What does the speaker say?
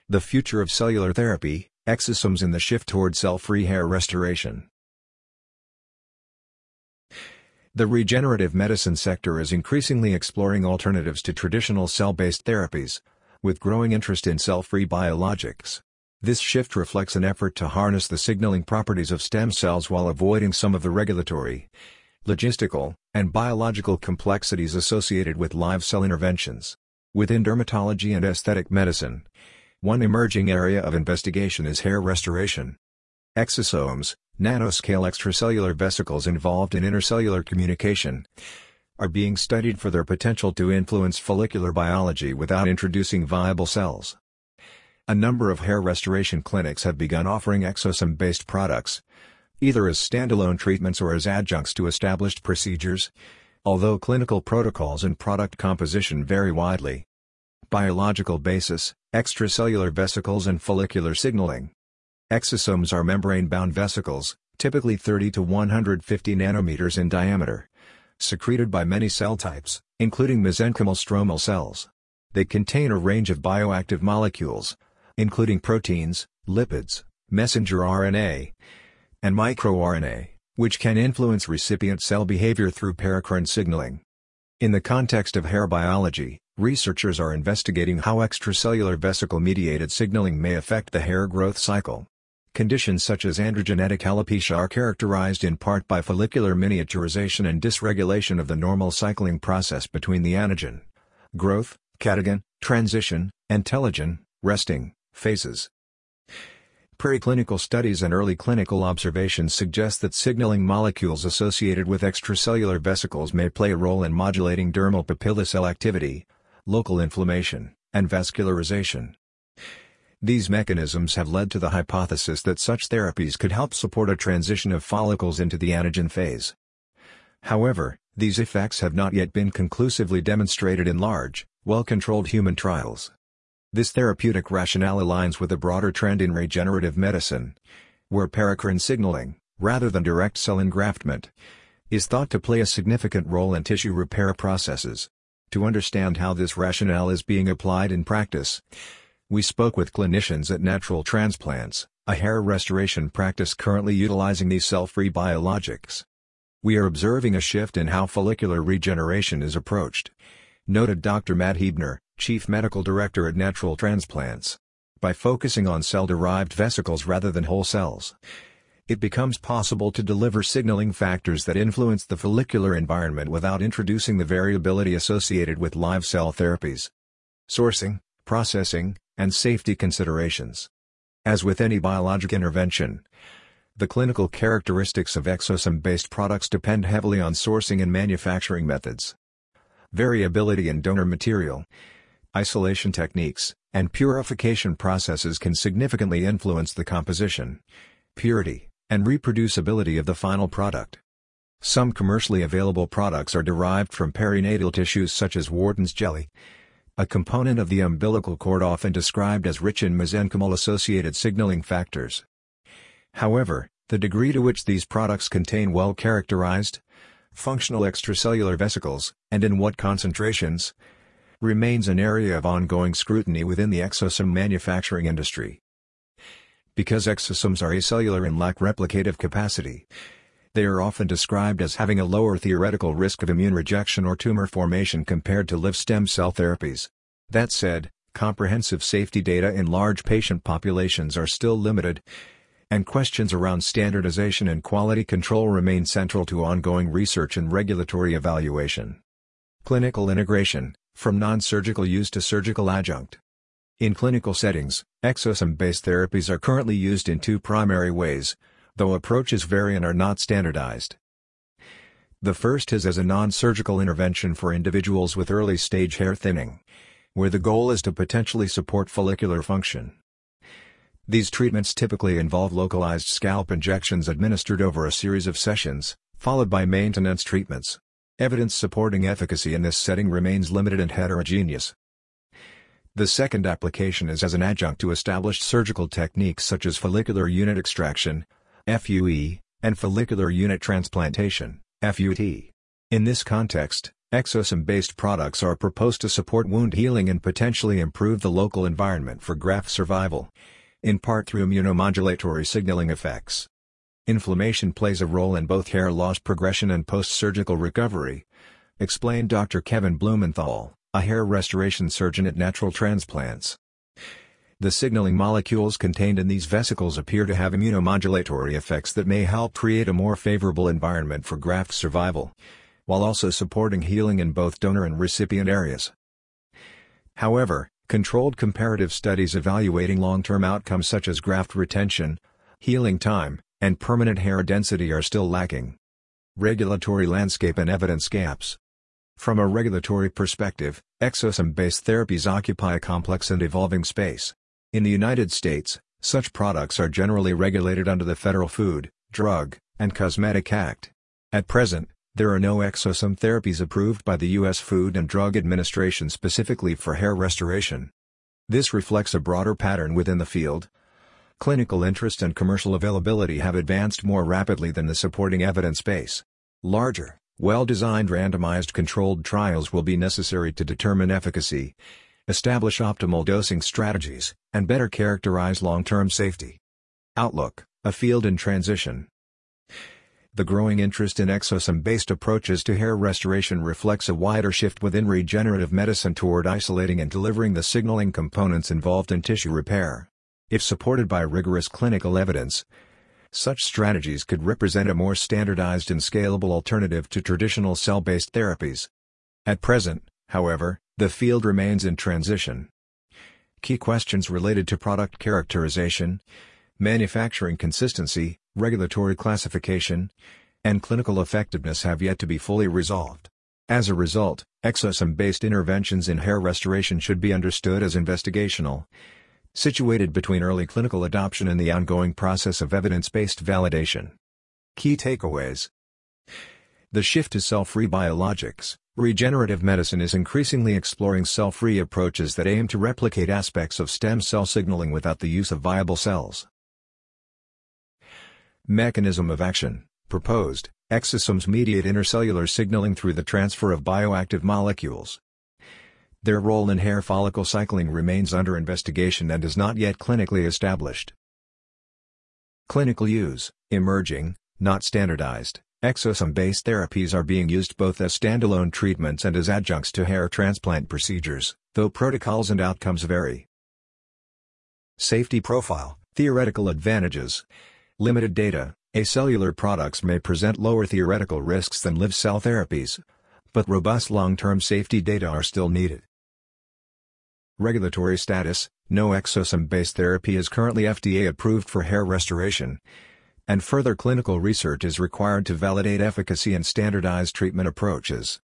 The future of cellular therapy, exosomes and the shift toward cell-free hair restoration. The regenerative medicine sector is increasingly exploring alternatives to traditional cell-based therapies, with growing interest in cell-free biologics. This shift reflects an effort to harness the signaling properties of stem cells while avoiding some of the regulatory, logistical, and biological complexities associated with live cell interventions. Within dermatology and aesthetic medicine, one emerging area of investigation is hair restoration. Exosomes, nanoscale extracellular vesicles involved in intercellular communication, are being studied for their potential to influence follicular biology without introducing viable cells. A number of hair restoration clinics have begun offering exosome-based products, either as standalone treatments or as adjuncts to established procedures, although clinical protocols and product composition vary widely. Biological basis, extracellular vesicles and follicular signaling. Exosomes are membrane-bound vesicles, typically 30 to 150 nanometers in diameter, secreted by many cell types, including mesenchymal stromal cells. They contain a range of bioactive molecules, including proteins, lipids, messenger RNA, and microRNA, which can influence recipient cell behavior through paracrine signaling. In the context of hair biology, researchers are investigating how extracellular vesicle-mediated signaling may affect the hair growth cycle. Conditions such as androgenetic alopecia are characterized in part by follicular miniaturization and dysregulation of the normal cycling process between the anagen, growth, catagen, transition, and telogen, resting, phases. Preclinical studies and early clinical observations suggest that signaling molecules associated with extracellular vesicles may play a role in modulating dermal papilla cell activity, local inflammation, and vascularization. These mechanisms have led to the hypothesis that such therapies could help support a transition of follicles into the anagen phase. However, these effects have not yet been conclusively demonstrated in large, well-controlled human trials. This therapeutic rationale aligns with a broader trend in regenerative medicine, where paracrine signaling, rather than direct cell engraftment, is thought to play a significant role in tissue repair processes. To understand how this rationale is being applied in practice, we spoke with clinicians at Natural Transplants, a hair restoration practice currently utilizing these cell-free biologics. "We are observing a shift in how follicular regeneration is approached," noted Dr. Matt Hebner, Chief Medical Director at Natural Transplants. "By focusing on cell-derived vesicles rather than whole cells, it becomes possible to deliver signaling factors that influence the follicular environment without introducing the variability associated with live cell therapies." Sourcing, processing, and safety considerations. As with any biologic intervention, the clinical characteristics of exosome-based products depend heavily on sourcing and manufacturing methods. Variability in donor material, isolation techniques, and purification processes can significantly influence the composition, purity, and reproducibility of the final product. Some commercially available products are derived from perinatal tissues such as Wharton's jelly, a component of the umbilical cord often described as rich in mesenchymal-associated signaling factors. However, the degree to which these products contain well-characterized, functional extracellular vesicles, and in what concentrations, remains an area of ongoing scrutiny within the exosome manufacturing industry. Because exosomes are acellular and lack replicative capacity, they are often described as having a lower theoretical risk of immune rejection or tumor formation compared to live stem cell therapies. That said, comprehensive safety data in large patient populations are still limited, and questions around standardization and quality control remain central to ongoing research and regulatory evaluation. Clinical integration, from non-surgical use to surgical adjunct. In clinical settings, exosome-based therapies are currently used in two primary ways, though approaches vary and are not standardized. The first is as a non-surgical intervention for individuals with early-stage hair thinning, where the goal is to potentially support follicular function. These treatments typically involve localized scalp injections administered over a series of sessions, followed by maintenance treatments. Evidence supporting efficacy in this setting remains limited and heterogeneous. The second application is as an adjunct to established surgical techniques such as follicular unit extraction, FUE, and follicular unit transplantation, FUT. In this context, Exosome-based products are proposed to support wound healing and potentially improve the local environment for graft survival, in part through immunomodulatory signaling effects. Inflammation plays a role in both hair loss progression and post-surgical recovery, explained Dr. Kevin Blumenthal, a hair restoration surgeon at Natural Transplants. The signaling molecules contained in these vesicles appear to have immunomodulatory effects that may help create a more favorable environment for graft survival, while also supporting healing in both donor and recipient areas. However, controlled comparative studies evaluating long-term outcomes such as graft retention, healing time, and permanent hair density are still lacking. Regulatory landscape and evidence gaps. From a regulatory perspective, exosome-based therapies occupy a complex and evolving space. In the United States, such products are generally regulated under the Federal Food, Drug, and Cosmetic Act. At present, there are no exosome therapies approved by the U.S. Food and Drug Administration specifically for hair restoration. This reflects a broader pattern within the field. Clinical interest and commercial availability have advanced more rapidly than the supporting evidence base. Larger, well-designed randomized controlled trials will be necessary to determine efficacy, establish optimal dosing strategies, and better characterize long-term safety. Outlook: a field in transition. The growing interest in exosome-based approaches to hair restoration reflects a wider shift within regenerative medicine toward isolating and delivering the signaling components involved in tissue repair. If supported by rigorous clinical evidence, such strategies could represent a more standardized and scalable alternative to traditional cell-based therapies. At present, however, the field remains in transition. Key questions related to product characterization, manufacturing consistency, regulatory classification, and clinical effectiveness have yet to be fully resolved. As a result, exosome-based interventions in hair restoration should be understood as investigational, situated between early clinical adoption and the ongoing process of evidence-based validation. Key takeaways: the shift to cell-free biologics. Regenerative medicine is increasingly exploring cell-free approaches that aim to replicate aspects of stem cell signaling without the use of viable cells. Mechanism of action: proposed, exosomes mediate intercellular signaling through the transfer of bioactive molecules. Their role in hair follicle cycling remains under investigation and is not yet clinically established. Clinical use: emerging, not standardized. Exosome-based therapies are being used both as standalone treatments and as adjuncts to hair transplant procedures, though protocols and outcomes vary. Safety profile: theoretical advantages. Limited data: acellular products may present lower theoretical risks than live cell therapies, but robust long-term safety data are still needed. Regulatory status: no exosome-based therapy is currently FDA approved for hair restoration, and further clinical research is required to validate efficacy and standardize treatment approaches.